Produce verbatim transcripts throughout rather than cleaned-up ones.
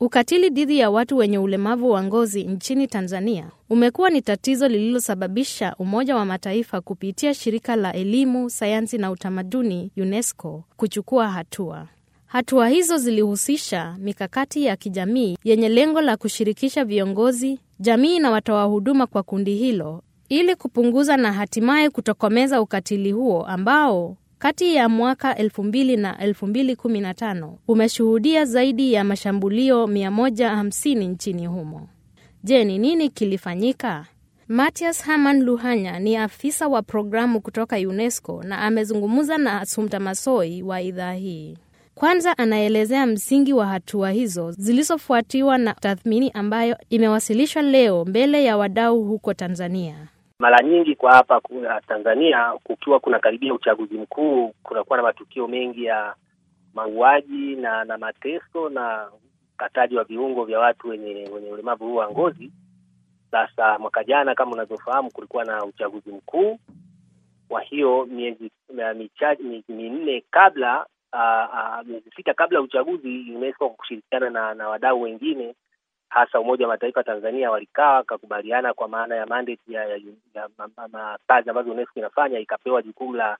Ukatili dhidi ya watu wenye ulemavu wa ngozi nchini Tanzania umekuwa ni tatizo lililosababisha Umoja wa Mataifa kupitia shirika la elimu, sayansi na utamaduni UNESCO kuchukua hatua. Hatua hizo zilihusisha mikakati ya kijamii yenye lengo la kushirikisha viongozi, jamii na watoa huduma kwa kundi hilo ili kupunguza na hatimaye kutokomeza ukatili huo ambao kati ya mwaka elfu mbili na elfu mbili kumi na tano umeshuhudia zaidi ya mashambulio mia moja hamsini nchini humo. Je, ni nini kilifanyika? Mathias Herman Luhanya ni afisa wa programu kutoka UNESCO na amezungumza na Assumpta Massoi wa idhaa hii. Kwanza anaelezea msingi wa hatua hizo zilizofuatiwa na tathmini ambayo imewasilishwa leo mbele ya wadau huko Tanzania. Mara nyingi kwa hapa kwa Tanzania kukiwa kuna karibia uchaguzi mkuu, kunakuwa na matukio mengi ya mauaji na na mateso na ukataji wa viungo vya watu wenye wenye ulemavu huu wa ngozi. Sasa mwaka jana kama unavyofahamu kulikuwa na uchaguzi mkuu. Kwa hiyo miezi michache minne kabla miezi sita kabla uchaguzi, UNESCO kushirikiana na, na wadau wengine hasa Umoja wa Mataifa Tanzania walikaa kakubaliana kwa maana ya mandate ya, ya, ya kazi ambazo UNESCO inafanya, ikapewa jukumu la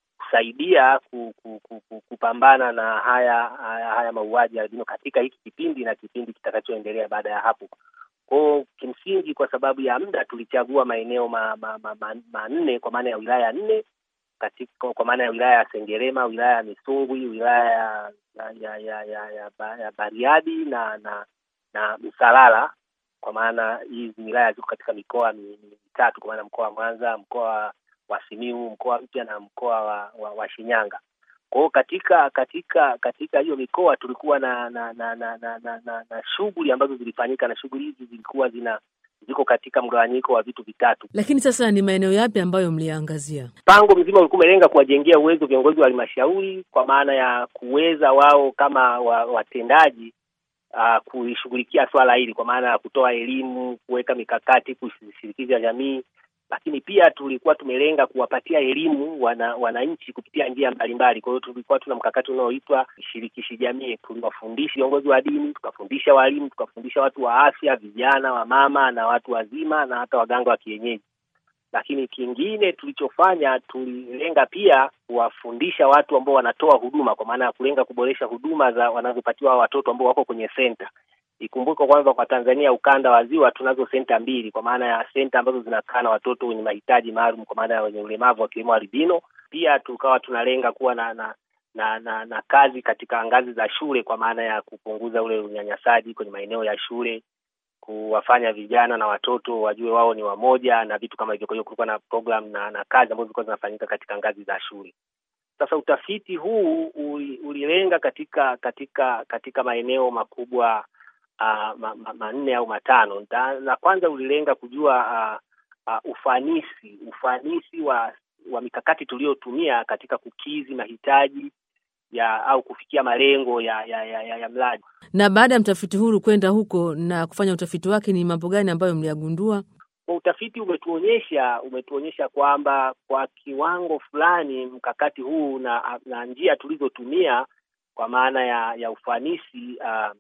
kusaidia ku, ku, ku, ku, kupambana na haya haya, haya mauaji ya albino katika hiki kipindi na kipindi kitakachoendelea baada ya hapo. Kwa kimsingi kwa sababu ya muda tulichagua maeneo manne ma, ma, ma, ma kwa maana ya wilaya nne katika kwa maana ya wilaya ya Sengerema, wilaya ya Misungwi, wilaya ya ya ya ya, ya, ya Bariadi na na na Msalala, kwa maana hizi wilaya ziko katika mikoa mitatu kwa maana mkoa wa Mwanza, mkoa wa Simiyu, mkoa mpya na mkoa wa, wa, wa Shinyanga. Kwa hiyo katika katika katika hiyo mikoa tulikuwa na na na na na, na, na, na shughuli ambazo zilifanyika, na shughuli hizi zilikuwa zina ziko katika mgawanyiko wa vitu vitatu. Lakini sasa ni maeneo yapi ambayo mliangazia? Mpango mzima ulikuwa umelenga kuwajengea uwezo viongozi wa halmashauri kwa maana ya kuweza wao kama watendaji Uh, kuishughulikia swala hili kwa maana ya kutoa elimu, kuweka mikakati, kushirikisha jamii, lakini pia tulikuwa tumelenga kuwapatia elimu wana wananchi kupitia njia mbalimbali. Kwa hiyo tulikuwa tuna mkakati unaoitwa shirikishi jamii. Tuliwafundisha viongozi wa dini, tukafundisha walimu, tukafundisha watu wa afya, vijana, wa mama na watu wazima na hata waganga wa kienyeji. Lakini kingine tulichofanya, tulilenga pia kuwafundisha watu ambao wanatoa huduma kwa maana ya kulenga kuboresha huduma za wanazopatiwa watoto ambao wako kwenye center. Ikumbuke kwanza kwa Tanzania ukanda wa Ziwa tunazo center mbili kwa maana ya center ambazo zinakaa na watoto wenye mahitaji maalum kwa maana ya wenye ulemavu wa kiwemo albino. Pia tukawa tunalenga kuwa na na, na na na kazi katika ngazi za shule kwa maana ya kupunguza ule unyanyasaji kwenye maeneo ya shule, kuwafanya vijana na watoto wajue wao ni wamoja na vitu kama hivyo. Kwa hiyo kulikuwa na program na, na kazi ambazo zilikuwa zinafanyika katika ngazi za shule. Sasa utafiti huu ulilenga katika katika katika maeneo makubwa uh, ma, ma, manne au matano. Na kwanza ulilenga kujua uh, uh, ufanisi ufanisi wa wa mikakati tuliyotumia katika kukizi mahitaji ya au kufikia malengo ya ya ya, ya, ya mradi. Na baada ya mtafiti huru kwenda huko na kufanya utafiti wake, ni mambo gani ambayo mliyagundua? Kwa utafiti umetuonyesha umetuonyesha kwamba kwa kiwango fulani mkakati huu na, na njia tulizotumia kwa maana ya ya ufanisi uh,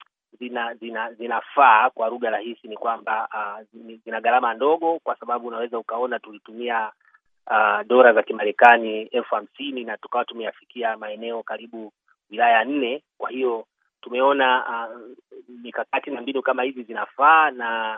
zina zina zinafaa. Kwa lugha rahisi ni kwamba uh, zina gharama ndogo, kwa sababu unaweza ukaona tulitumia Uh, dola za Kimarekani elfu hamsini na tukawa tumeyafikia maeneo karibu wilaya nne. Kwa hiyo tumeona uh, mikakati na mbinu kama hizi zinafaa, na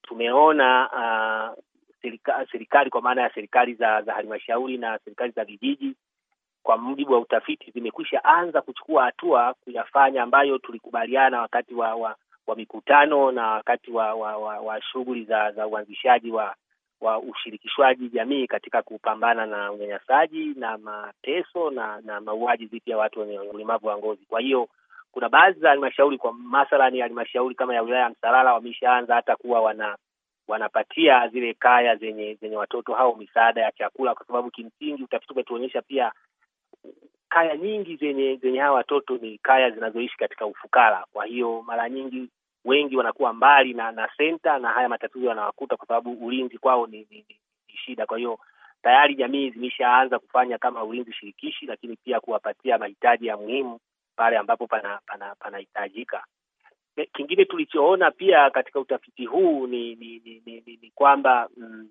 tumeona uh, serika, serikali kwa maana ya serikali za, za halmashauri na serikali za vijiji kwa mujibu wa utafiti zimekwisha anza kuchukua hatua kuyafanya ambayo tulikubaliana wakati wa, wa, wa mikutano na wakati wa, wa, wa, wa shughuli za, za uanzishaji wa wa ushirikishwaji jamii katika kupambana na unyanyasaji na mateso na na mauaji dhidi ya watu wenye ulemavu wa ngozi. Kwa hiyo kuna baadhi za halmashauri, kwa mathalani halmashauri kama ya wilaya ya Msalala, wameshaanza hata kuwa wana wanapatia zile kaya zenye zenye watoto hao misaada ya chakula, kwa sababu kimsingi utafiti umetuonyesha pia kaya nyingi zenye zenye hao watoto ni kaya zinazoishi katika ufukara. Kwa hiyo mara nyingi wengi wanakuwa mbali na na center, na haya matatizo yanawakuta kwa sababu ulinzi kwao ni, ni, ni, ni shida. Kwa hiyo tayari jamii zimeshaanza kufanya kama ulinzi shirikishi, lakini pia kuwapatia mahitaji ya muhimu pale ambapo pana panahitajika. kingine tulichoona pia katika utafiti huu ni ni ni, ni, ni, ni kwamba mm,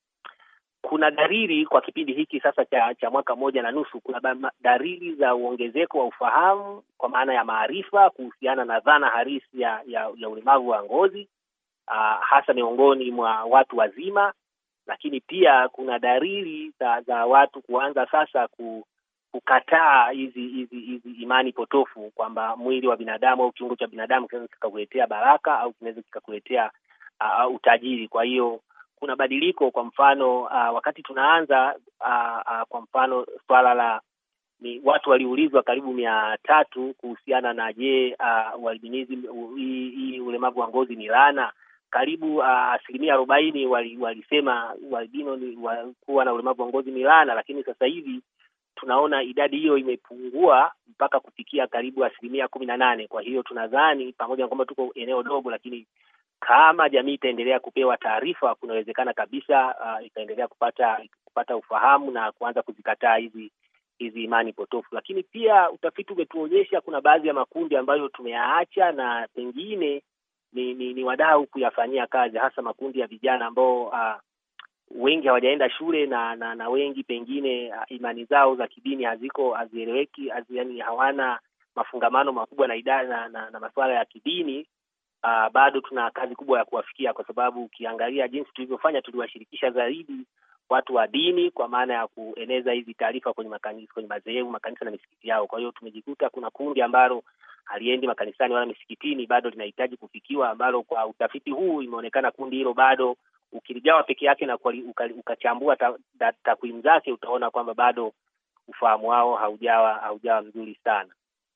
kuna dalili kwa kipindi hiki sasa cha, cha mwaka moja na nusu, kuna dalili za uongezeko wa ufahamu kwa maana ya maarifa kuhusiana na dhana halisi ya, ya, ya ulemavu wa ngozi uh, hasa miongoni mwa watu wazima, lakini pia kuna dalili za, za watu kuanza sasa ku, kukataa hizi hizi hizi imani potofu kwamba mwili wa binadamu au kiungo cha binadamu kinaweza kikakuletea baraka au kinaweza kikakuletea uh, utajiri. Kwa hiyo kuna badiliko. Kwa mfano uh, wakati tunaanza uh, uh, kwa mfano swala la ni watu waliulizwa karibu mia tatu kuhusiana na je, uh, albinism hii ulemavu wa ngozi ni laana, karibu uh, asilimia arobaini walisema albino ni kuwa na ulemavu wa ngozi ni laana, lakini sasa hivi tunaona idadi hiyo imepungua mpaka kufikia karibu asilimia kumi na nane. Kwa hiyo tunadhani pamoja na kwamba tuko eneo dogo, lakini kama jamii itaendelea kupewa taarifa, kunawezekana kabisa uh, itaendelea kupata kupata ufahamu na kuanza kuzikataa hizi hizi imani potofu. Lakini pia utafiti umetuonyesha kuna baadhi ya makundi ambayo tumeyaacha na pengine ni ni, ni wadau kuyafanyia kazi, hasa makundi ya vijana ambao uh, wengi hawajaenda shule na na, na wengi pengine uh, imani zao za kidini haziko hazieleweki, yaani hawana mafungamano makubwa na idara na, na, na masuala ya kidini. Uh, bado tuna kazi kubwa ya kuwafikia, kwa sababu ukiangalia jinsi tulivyofanya, tuliwashirikisha zaidi watu wa dini kwa maana ya kueneza hizi taarifa kwenye makanisa, kwenye madhehebu, makanisa na misikiti yao. Kwa hiyo tumejikuta kuna kundi ambalo haliendi makanisani wala misikitini, bado linahitaji kufikiwa, ambalo kwa utafiti huu imeonekana kundi hilo bado ukiligawa peke yake na ukachambua takwimu zake utaona kwamba bado ufahamu wao haujawa haujawa mzuri sana.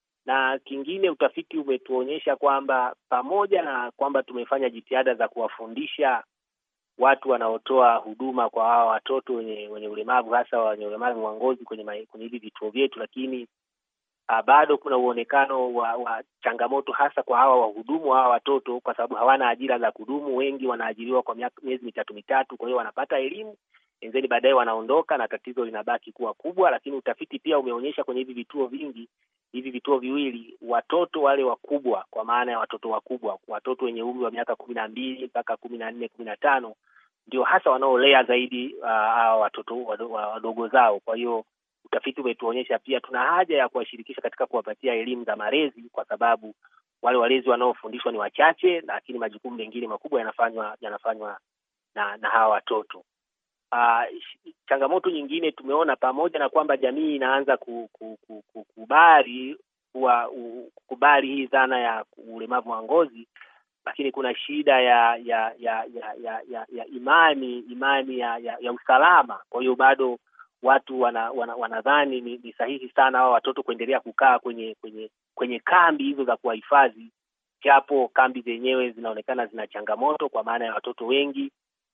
Na kingine utafiti umetuonyesha kwamba pamoja na kwamba tumefanya jitihada za kuwafundisha watu wanaotoa huduma kwa hawa watoto wenye wenye ulemavu, hasa wenye ulemavu wa ngozi kwenye kwenye hivi vituo vyetu, lakini uh, bado kuna uonekano wa, wa changamoto hasa kwa hawa wahudumu hawa watoto, kwa sababu hawana ajira za kudumu. Wengi wanaajiriwa kwa miaka miezi mitatu mitatu, kwa hiyo wanapata elimu enzeni baadaye wanaondoka na tatizo linabaki kuwa kubwa. Lakini utafiti pia umeonyesha kwenye hivi vituo vingi, hivi vituo viwili, watoto wale wakubwa, kwa maana ya watoto wakubwa, watoto wenye umri wa miaka kumi na mbili mpaka kumi na nne kumi na tano ndio hasa wanaolea zaidi uh, watoto wadogo zao. Kwa hiyo utafiti umetuonyesha pia tuna haja ya kuwashirikisha katika kuwapatia elimu za malezi, kwa sababu wale walezi wanaofundishwa ni wachache, lakini majukumu mengine makubwa yanafanywa yanafanywa na, na hawa watoto. Uh, changamoto nyingine tumeona, pamoja na kwamba jamii inaanza kukubali kuwa kukubali hii dhana ya ulemavu wa ngozi, lakini kuna shida ya ya ya ya ya, ya, ya imani imani ya, ya, ya usalama. Kwa hiyo bado watu wana, wana, wanadhani ni, ni sahihi sana hao watoto kuendelea kukaa kwenye kwenye kwenye kambi hizo za kuwahifadhi, japo kambi zenyewe zinaonekana zina changamoto kwa maana ya watoto wengi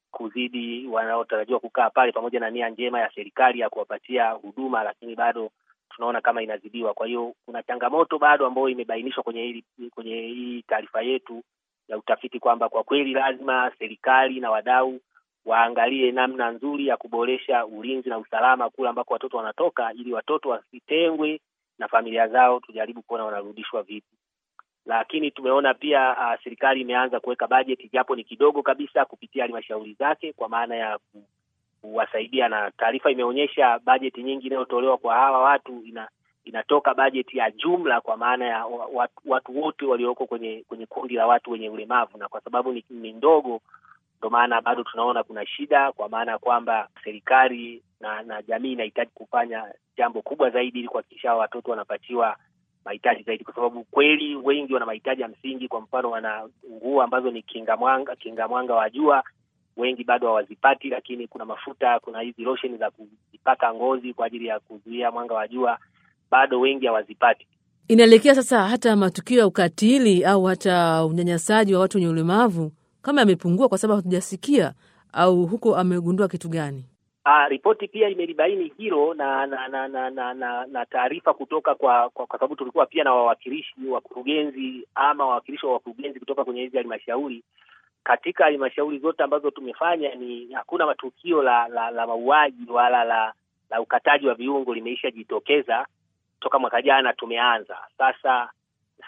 kuzidi wanaotarajiwa kukaa pale, pamoja na nia njema ya serikali ya kuwapatia huduma, lakini bado tunaona kama inazidiwa. Kwa hiyo kuna changamoto bado ambayo imebainishwa kwenye hili kwenye hii taarifa yetu ya utafiti, kwamba kwa kweli lazima serikali na wadau waangalie namna nzuri ya kuboresha ulinzi na usalama kule ambako watoto wanatoka, ili watoto wasitengwe na familia zao, tujaribu kuona wanarudishwa vipi. Lakini tumeona pia uh, serikali imeanza kuweka bajeti, japo ni kidogo kabisa, kupitia halmashauri zake kwa maana ya kuwasaidia, na taarifa imeonyesha bajeti nyingi inayotolewa kwa hawa watu ina, inatoka bajeti ya jumla kwa maana ya watu, watu wote walioko kwenye kwenye kundi la watu wenye ulemavu, na kwa sababu ni, ni ndogo, ndio maana bado tunaona kuna shida, kwa maana kwamba serikali na, na jamii inahitaji kufanya jambo kubwa zaidi ili kuhakikisha watoto wanapatiwa mahitaji zaidi, kwa sababu kweli wengi wana mahitaji ya msingi. Kwa mfano, wana nguo ambazo ni kinga mwanga kinga mwanga wa jua, wengi bado hawazipati, lakini kuna mafuta, kuna hizi lotion za kujipaka ngozi kwa ajili ya kuzuia mwanga wa jua, bado wengi hawazipati. Inaelekea sasa hata matukio ya ukatili au hata unyanyasaji wa watu wenye ulemavu kama yamepungua, kwa sababu hatujasikia, au huko amegundua kitu gani? Ah, ripoti pia imelibaini hilo na na na na, na, na, na taarifa kutoka kwa kwa, kwa sababu tulikuwa pia na wawakilishi wakurugenzi ama wawakilishi wa wakurugenzi kutoka kwenye hizi halmashauri. Katika halmashauri zote ambazo tumefanya, ni hakuna matukio la la, la mauaji wala la la ukataji wa viungo limeisha jitokeza toka mwaka jana tumeanza. Sasa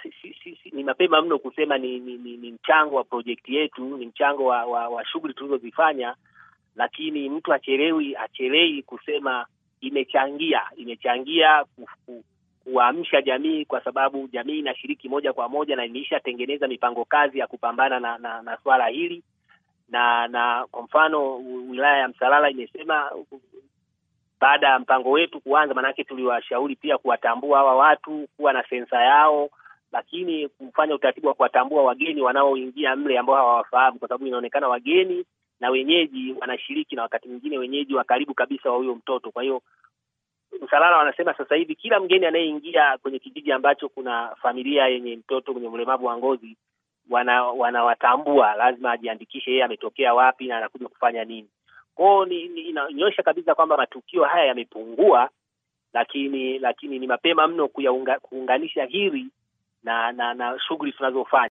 si, si, si, si, ni mapema mno kusema ni, ni, ni, ni mchango wa projekti yetu, ni mchango wa, wa, wa shughuli tulizozifanya, lakini mtu achelewi achelei kusema imechangia imechangia ku, kuamsha jamii, kwa sababu jamii inashiriki moja kwa moja na imeshatengeneza mipango kazi ya kupambana na, na, na swala hili. Na na kwa mfano wilaya ya Msalala imesema baada ya mpango wetu kuanza, manake tuliwashauri pia kuwatambua hawa watu, kuwa na sensa yao, lakini kufanya utaratibu wa kuwatambua wageni wanaoingia mle ambao hawafahamu, kwa sababu inaonekana wageni na wenyeji wanashiriki, na wakati mwingine wenyeji wa karibu kabisa wa huyo mtoto. Kwa hiyo Msalala wanasema sasa hivi kila mgeni anayeingia kwenye kijiji ambacho kuna familia yenye mtoto mwenye ulemavu wa ngozi wana wanawatambua, lazima ajiandikishe yeye ametokea wapi na anakuja kufanya nini. Kwao ni, ni inaonyesha kabisa kwamba matukio haya yamepungua, lakini lakini ni mapema mno kuyaunga, kuunganisha hili na na, na shughuli tunazofanya.